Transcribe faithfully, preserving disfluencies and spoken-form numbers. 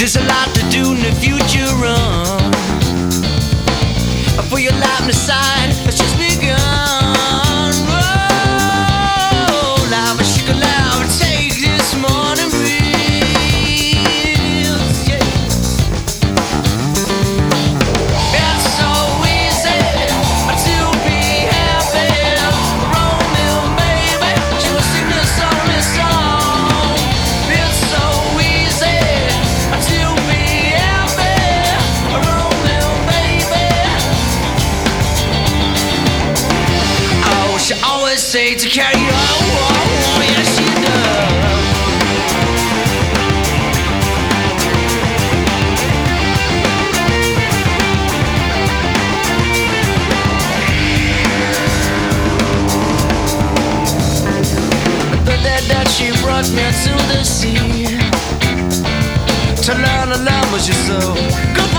There's a lot to do in the future, run. For your life aside, it's just begun. Oh, life is sugar, life, take this morning breeze. Yeah. It's so easy to be happy. Romeo, baby, she will sing this only song. It's so easy to be happy. Romeo, baby. Oh, she always say to carry on. Yes, she does. The day that she brought me to the sea to learn to love was just so good.